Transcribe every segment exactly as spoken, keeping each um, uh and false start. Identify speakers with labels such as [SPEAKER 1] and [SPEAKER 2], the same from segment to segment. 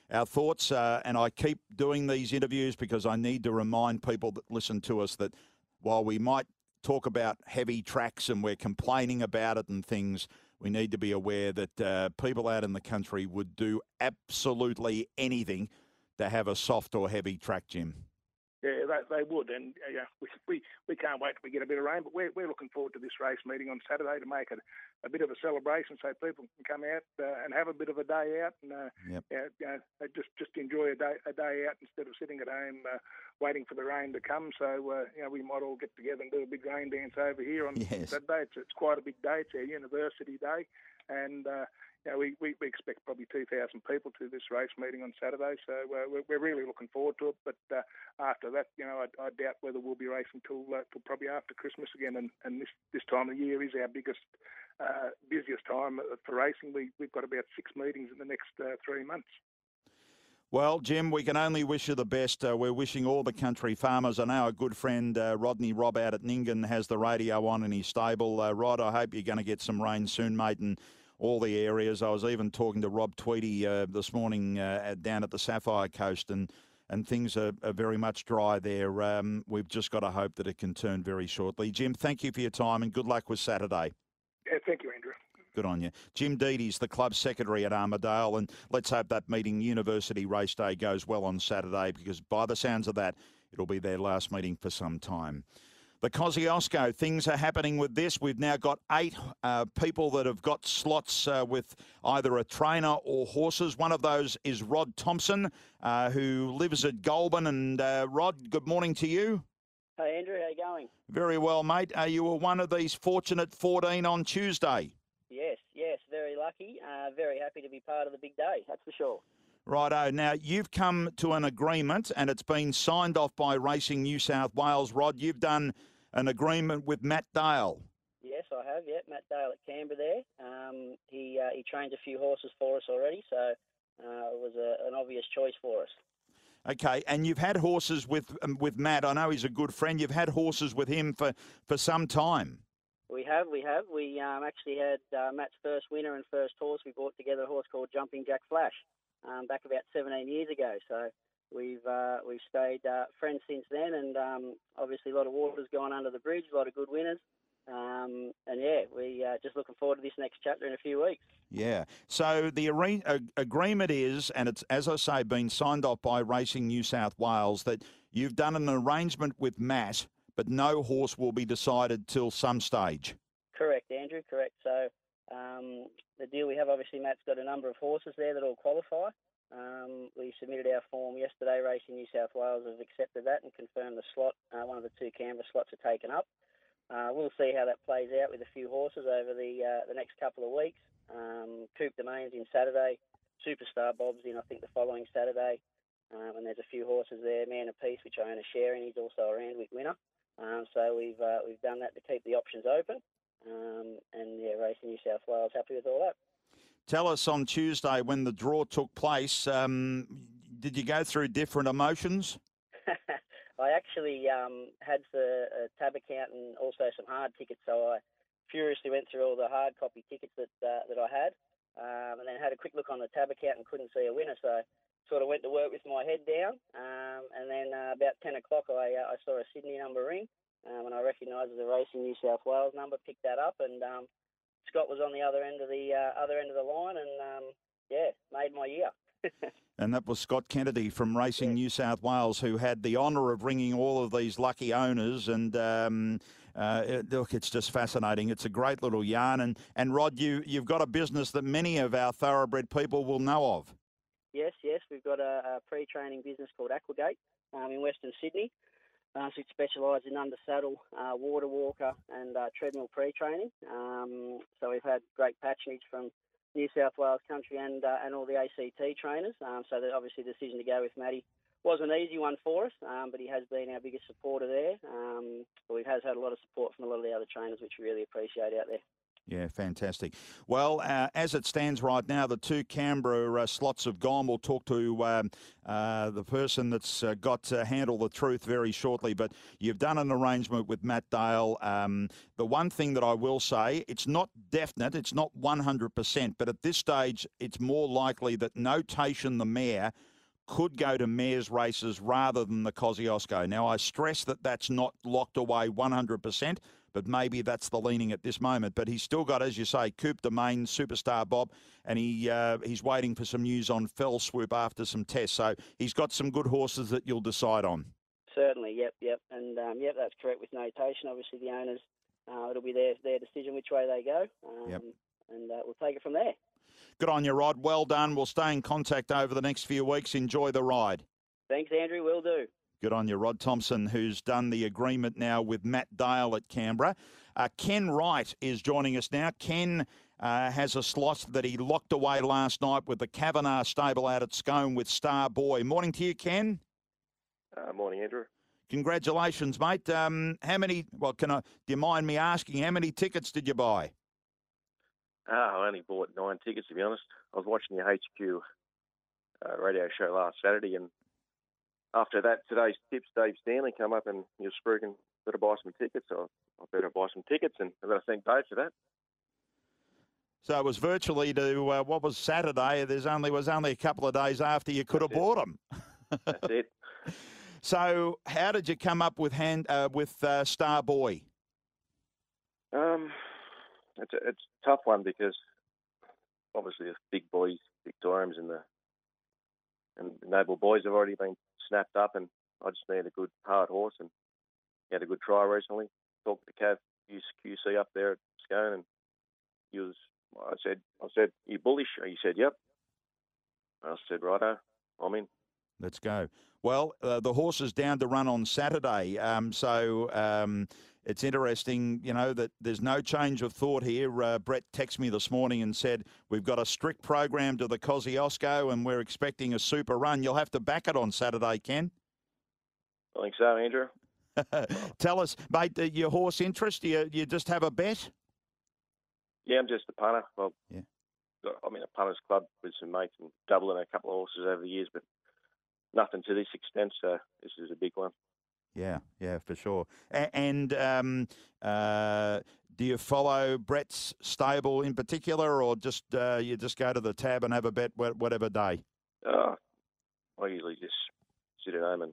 [SPEAKER 1] our thoughts, uh, and I keep doing these interviews because I need to remind people that listen to us that while we might talk about heavy tracks and we're complaining about it and things, we need to be aware that uh, people out in the country would do absolutely anything to have a soft or heavy track, Jim.
[SPEAKER 2] Yeah, they, they would, and uh, yeah, we, we we can't wait till we get a bit of rain. But we're we're looking forward to this race meeting on Saturday to make it a bit of a celebration, so people can come out uh, and have a bit of a day out, and uh,
[SPEAKER 1] yep.
[SPEAKER 2] yeah, you know, just just enjoy a day a day out instead of sitting at home uh, waiting for the rain to come. So uh, you know, we might all get together and do a big rain dance over here on
[SPEAKER 1] yes.
[SPEAKER 2] Saturday. It's, it's quite a big day. It's our university day, and uh, you know, we, we, we expect probably two thousand people to this race meeting on Saturday, so uh, we're, we're really looking forward to it. But uh, after that, you know, I, I doubt whether we'll be racing till, uh, till probably after Christmas again, and, and this, this time of year is our biggest, uh, busiest time for racing. We, we've got about six meetings in the next uh, three months.
[SPEAKER 1] Well, Jim, we can only wish you the best. Uh, we're wishing all the country farmers. I know our good friend uh, Rodney Robb out at Nyngan has the radio on in his stable. Uh, Rod, I hope you're going to get some rain soon, mate, and all the areas. I was even talking to Rob Tweedy uh, this morning uh, down at the Sapphire Coast, and, and things are, are very much dry there. Um, we've just got to hope that it can turn very shortly. Jim, thank you for your time and good luck with Saturday.
[SPEAKER 2] Yeah, thank you, Andrew.
[SPEAKER 1] Good on you. Jim Deedy's the club secretary at Armidale, and let's hope that meeting, University Race Day, goes well on Saturday, because by the sounds of that, it'll be their last meeting for some time. The Kosciuszko, things are happening with this. We've now got eight uh, people that have got slots uh, with either a trainer or horses. One of those is Rod Thompson, uh, who lives at Goulburn. And uh, Rod, good morning to you.
[SPEAKER 3] Hey, Andrew, how you going?
[SPEAKER 1] Very well, mate. Uh, you were one of these fortunate fourteen on Tuesday.
[SPEAKER 3] Yes, yes, very lucky. Uh, very happy to be part of the big day, that's for sure.
[SPEAKER 1] Righto. Now, you've come to an agreement and it's been signed off by Racing New South Wales. Rod, you've done an agreement with Matt Dale.
[SPEAKER 3] Yes, I have, yeah. Matt Dale at Canberra there. Um, he uh, he trained a few horses for us already, so uh, it was a, an obvious choice for us.
[SPEAKER 1] Okay, and you've had horses with um, with Matt. I know he's a good friend. You've had horses with him for, for some time.
[SPEAKER 3] We have, we have. We um, actually had uh, Matt's first winner and first horse. We brought together a horse called Jumping Jack Flash um, back about seventeen years ago. So we've uh, we've stayed uh, friends since then, and um, obviously a lot of water's gone under the bridge, a lot of good winners. Um, and yeah, we uh, just looking forward to this next chapter in a few weeks.
[SPEAKER 1] Yeah. So the arra- uh, agreement is, and it's, as I say, been signed off by Racing New South Wales, that you've done an arrangement with Matt, but no horse will be decided till some stage.
[SPEAKER 3] Correct, Andrew, correct. So um, the deal we have, obviously Matt's got a number of horses there that all qualify. Um, we submitted our form yesterday. Racing New South Wales have accepted that and confirmed the slot. Uh, one of the two Canberra slots are taken up. Uh, we'll see how that plays out with a few horses over the uh, the next couple of weeks. Um, Coupe de Main's in Saturday. Superstar Bob's in, I think, the following Saturday. Um, and there's a few horses there. Man of Peace, which I own a share in, he's also a Randwick winner. Um, so we've uh, we've done that to keep the options open. Um, and, yeah, Racing New South Wales happy with all that.
[SPEAKER 1] Tell us on Tuesday when the draw took place, um, did you go through different emotions?
[SPEAKER 3] I actually um, had the uh, tab account and also some hard tickets, so I furiously went through all the hard copy tickets that uh, that I had, um, and then had a quick look on the tab account and couldn't see a winner, so sort of went to work with my head down, um, and then uh, about ten o'clock I, uh, I saw a Sydney number ring, um, and I recognised it as a Racing New South Wales number, picked that up, and um, Scott was on the other end of the uh, other end of the line, and um, yeah, made my year.
[SPEAKER 1] And that was Scott Kennedy from Racing New South Wales, who had the honour of ringing all of these lucky owners. And um, uh, it, look, it's just fascinating. It's a great little yarn. And, and Rod, you, you've got a business that many of our thoroughbred people will know of.
[SPEAKER 3] Yes, yes. We've got a, a pre-training business called Aquagate um, in Western Sydney. Uh, so it specialises in under-saddle, uh, water walker and uh, treadmill pre-training. Um, so we've had great patronage from New South Wales Country and uh, and all the A C T trainers. Um, so that obviously the decision to go with Matty was an easy one for us, um, but he has been our biggest supporter there. Um, but we've has had a lot of support from a lot of the other trainers, which we really appreciate out there.
[SPEAKER 1] Yeah, fantastic. Well, uh, as it stands right now, the two Canberra uh, slots have gone. We'll talk to um, uh, the person that's uh, got to handle the truth very shortly. But you've done an arrangement with Matt Dale. Um, the one thing that I will say, it's not definite, it's not one hundred percent, but at this stage, it's more likely that Notation the Mare could go to mares races rather than the Kosciuszko. Now, I stress that that's not locked away one hundred percent, but maybe that's the leaning at this moment. But he's still got, as you say, Coupe de Main, Superstar Bob, and he uh, he's waiting for some news on Fell Swoop after some tests. So he's got some good horses that you'll decide on.
[SPEAKER 3] Certainly, yep, yep. And, um, yep, that's correct with Notation. Obviously, the owners, uh, it'll be their, their decision which way they go. Um,
[SPEAKER 1] yep.
[SPEAKER 3] And uh, we'll take it from there.
[SPEAKER 1] Good on you, Rod. Well done. We'll stay in contact over the next few weeks. Enjoy the ride.
[SPEAKER 3] Thanks, Andrew. Will do.
[SPEAKER 1] Good on you, Rod Thompson, who's done the agreement now with Matt Dale at Canberra. Uh, Ken Wright is joining us now. Ken uh, has a slot that he locked away last night with the Kavanagh stable out at Scone with Star Boy. Morning to you, Ken.
[SPEAKER 4] Uh, morning, Andrew.
[SPEAKER 1] Congratulations, mate. Um, how many, well, can I, do you mind me asking, how many tickets did you buy?
[SPEAKER 4] Uh, I only bought nine tickets, to be honest. I was watching the H Q uh, radio show last Saturday, and after that, today's tips, Dave Stanley come up and he was speaking, better buy some tickets. So I better buy some tickets, and I've got to thank Dave for that.
[SPEAKER 1] So it was virtually to, uh, what was Saturday? There's only was only a couple of days after you could That's have it. bought them.
[SPEAKER 4] That's it.
[SPEAKER 1] So how did you come up with hand uh, with uh, Star Boy?
[SPEAKER 4] Um, it's a, it's a tough one because obviously the big boys, Victorians and the and the Noble Boys have already been snapped up, and I just need a good hard horse, and he had a good try recently. Talked to Cav Q C up there at Scone, and he was. I said, I said, you bullish? He said, yep. I said, righto, I'm in.
[SPEAKER 1] Let's go. Well, uh, the horse is down to run on Saturday, um, so um, it's interesting, you know, that there's no change of thought here. Uh, Brett texted me this morning and said, we've got a strict program to the Kosciuszko and we're expecting a super run. You'll have to back it on Saturday, Ken.
[SPEAKER 4] I think so, Andrew.
[SPEAKER 1] Tell us, mate, uh, your horse interest, you, you just have a bet?
[SPEAKER 4] Yeah, I'm just a punter. Well,
[SPEAKER 1] yeah.
[SPEAKER 4] I'm in a punters club with some mates and doubling a couple of horses over the years, but nothing to this extent, so this is a big one.
[SPEAKER 1] Yeah, yeah, for sure. A- and um, uh, do you follow Brett's stable in particular, or just uh, you just go to the tab and have a bet whatever day?
[SPEAKER 4] Uh, I usually just sit at home and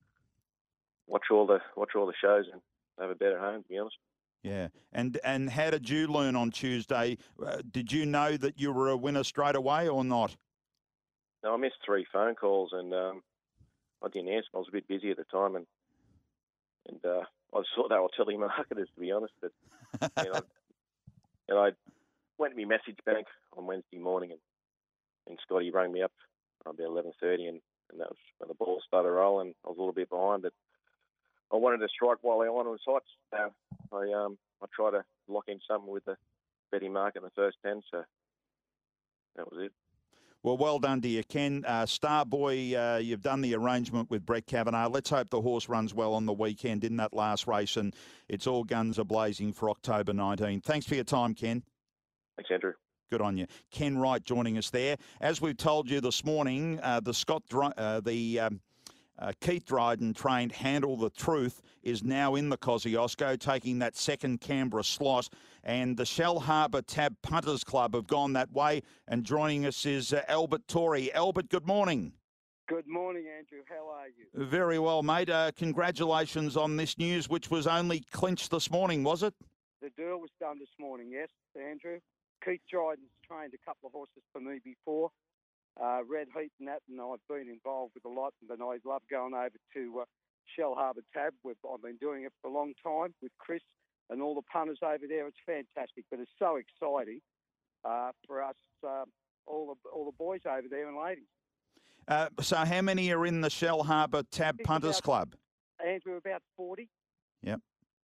[SPEAKER 4] watch all the watch all the shows and have a bet at home, to be honest.
[SPEAKER 1] Yeah, and and how did you learn on Tuesday? Uh, did you know that you were a winner straight away or not?
[SPEAKER 4] No, I missed three phone calls and um, I didn't answer. I was a bit busy at the time, and and uh, I thought they were telemarketers, to be honest. But you know, and I went to my message bank on Wednesday morning, and, and Scotty rang me up about eleven thirty, and, and that was when the ball started rolling. I was a little bit behind, but I wanted to strike while the iron was hot. So I um I tried to lock in something with the betting market in the first ten, so that was it.
[SPEAKER 1] Well, well done to you, Ken. Uh, Starboy, uh, you've done the arrangement with Brett Kavanagh. Let's hope the horse runs well on the weekend in that last race, and it's all guns a-blazing for October nineteenth. Thanks for your time, Ken.
[SPEAKER 4] Thanks, Andrew.
[SPEAKER 1] Good on you. Ken Wright joining us there. As we've told you this morning, uh, the Scott, uh, the um, uh, Keith Dryden trained Handle the Truth is now in the Kosciuszko, taking that second Canberra slot. And the Shell Harbour Tab Punters Club have gone that way. And joining us is uh, Albert Torrey. Albert, good morning.
[SPEAKER 5] Good morning, Andrew. How are you?
[SPEAKER 1] Very well, mate. Uh, congratulations on this news, which was only clinched this morning, was it?
[SPEAKER 5] The deal was done this morning, yes, Andrew. Keith Dryden's trained a couple of horses for me before, uh, Red Heat and that, and I've been involved with a lot, but I love going over to uh, Shell Harbour Tab. We've, I've been doing it for a long time with Chris and all the punters over there. It's fantastic, but it's so exciting uh, for us, uh, all the all the boys over there and ladies.
[SPEAKER 1] Uh, so how many are in the Shell Harbour Tab
[SPEAKER 5] It's
[SPEAKER 1] Punters
[SPEAKER 5] about,
[SPEAKER 1] Club?
[SPEAKER 5] Andrew, about forty.
[SPEAKER 1] Yep.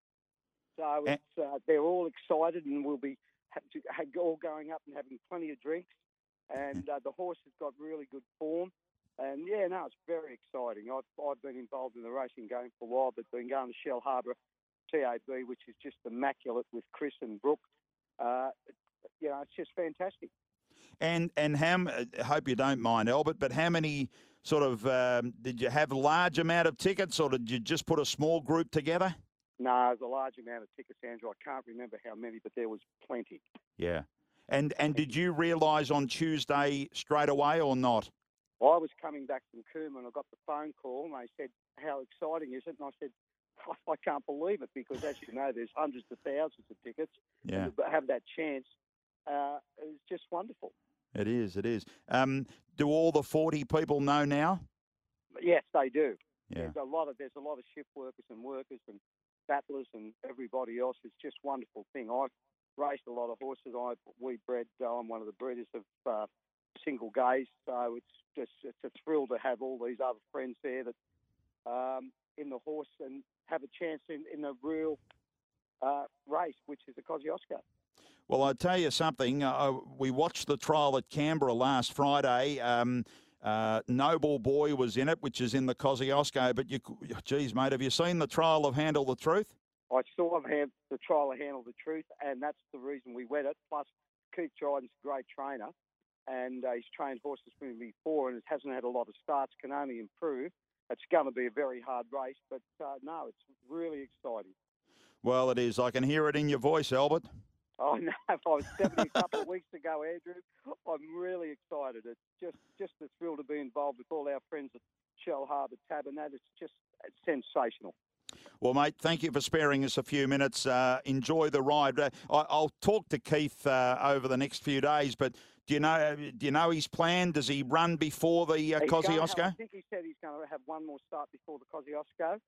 [SPEAKER 5] So it's, uh, they're all excited, and we'll be ha- to, ha- all going up and having plenty of drinks. And uh, the horse has got really good form. And, yeah, no, it's very exciting. I've, I've been involved in the racing game for a while, but been going to Shell Harbour T A B, which is just immaculate with Chris and Brooke. uh, you know, it's just fantastic.
[SPEAKER 1] And and how? I hope you don't mind, Albert, but how many sort of um, did you have a large amount of tickets, or did you just put a small group together?
[SPEAKER 5] No, there's a large amount of tickets, Andrew. I can't remember how many, but there was plenty.
[SPEAKER 1] Yeah. And and did you realise on Tuesday straight away or not?
[SPEAKER 5] I was coming back from Cooma and I got the phone call and they said, how exciting is it? And I said, I can't believe it because, as you know, there's hundreds of thousands of tickets.
[SPEAKER 1] Yeah.
[SPEAKER 5] And to have that chance, uh, it's just wonderful.
[SPEAKER 1] It is, it is. Um, do all the forty people know now?
[SPEAKER 5] Yes, they do.
[SPEAKER 1] Yeah.
[SPEAKER 5] There's a lot of there's a lot of shift workers and workers and battlers and everybody else. It's just a wonderful thing. I've raced a lot of horses. I we bred. Uh, I'm one of the breeders of uh, single gaze, so it's just it's a thrill to have all these other friends there that um, in the horse and have a chance in in a real uh, race, which is the Kosciuszko.
[SPEAKER 1] Well, I'll tell you something. Uh, we watched the trial at Canberra last Friday. Um, uh, Noble Boy was in it, which is in the Kosciuszko. But, you, geez, mate, have you seen the trial of Handle the Truth?
[SPEAKER 5] I saw him the trial of Handle the Truth, and that's the reason we went it. Plus, Keith Dryden's a great trainer, and uh, he's trained horses for me before, and it hasn't had a lot of starts, can only improve. It's going to be a very hard race, but uh, no, it's really exciting.
[SPEAKER 1] Well, it is. I can hear it in your voice, Albert.
[SPEAKER 5] Oh, no, if I was seventy a couple of weeks ago, Andrew, I'm really excited. It's just, just a thrill to be involved with all our friends at Shell Harbour Tab, and that is just sensational.
[SPEAKER 1] Well, mate, thank you for sparing us a few minutes. Uh, enjoy the ride. Uh, I, I'll talk to Keith uh, over the next few days, but do you know do you know his plan? Does he run before the uh, Kosciuszko?
[SPEAKER 5] I think he said he's going to have one more start before the Kosciuszko,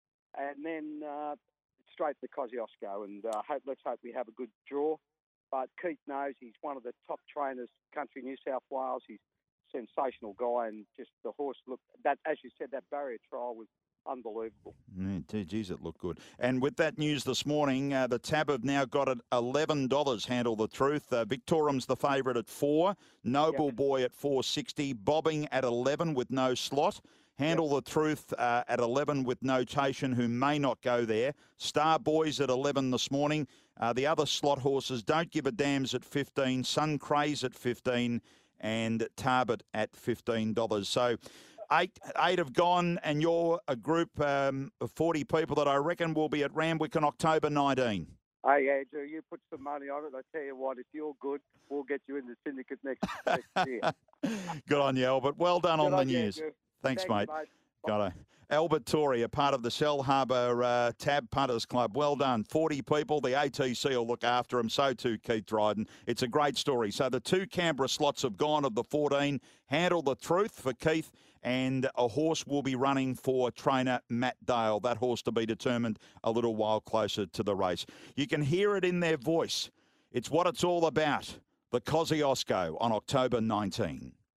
[SPEAKER 5] and then uh, straight to the Kosciuszko. And uh, hope, let's hope we have a good draw. But Keith knows he's one of the top trainers, country New South Wales. He's a sensational guy, and just the horse looked that, as you said, that barrier trial was unbelievable. Yeah,
[SPEAKER 1] geez, it looked good. And with that news this morning, uh, the Tab have now got at eleven dollars. Handle the Truth. Uh, Victorium's the favourite at four. Noble yep. Boy at four sixty. Bobbing at eleven with no slot. Handle yep. the Truth uh, at eleven with notation, who may not go there. Star Boys at eleven this morning. Uh, the other slot horses, Don't Give a Damn's at fifteen. Sun Craze at fifteen. And Tarbet at fifteen dollars. So Eight, eight have gone, and you're a group um, of forty people that I reckon will be at Randwick on October nineteenth.
[SPEAKER 5] Hey, Andrew, you put some money on it. I tell you what, if you're good, we'll get you in the syndicate next, next year.
[SPEAKER 1] Good on you, Albert. Well done
[SPEAKER 5] good
[SPEAKER 1] on the
[SPEAKER 5] on
[SPEAKER 1] news.
[SPEAKER 5] You,
[SPEAKER 1] Thanks,
[SPEAKER 5] Thank
[SPEAKER 1] mate.
[SPEAKER 5] You, mate.
[SPEAKER 1] Got it. Albert Torrey, a part of the Shell Harbour uh, Tab Punters Club. Well done. forty people. The A T C will look after him. So too Keith Dryden. It's a great story. So the two Canberra slots have gone of the fourteen. Handle the Truth for Keith, and a horse will be running for trainer Matt Dale. That horse to be determined a little while closer to the race. You can hear it in their voice. It's what it's all about. The Kosciuszko on October nineteenth.